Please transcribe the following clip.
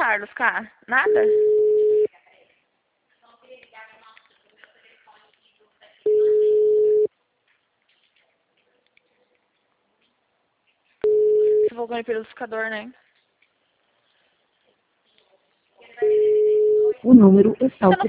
Carlos, cá? Nada? Você voltou pelo buscador, né? O número está Você não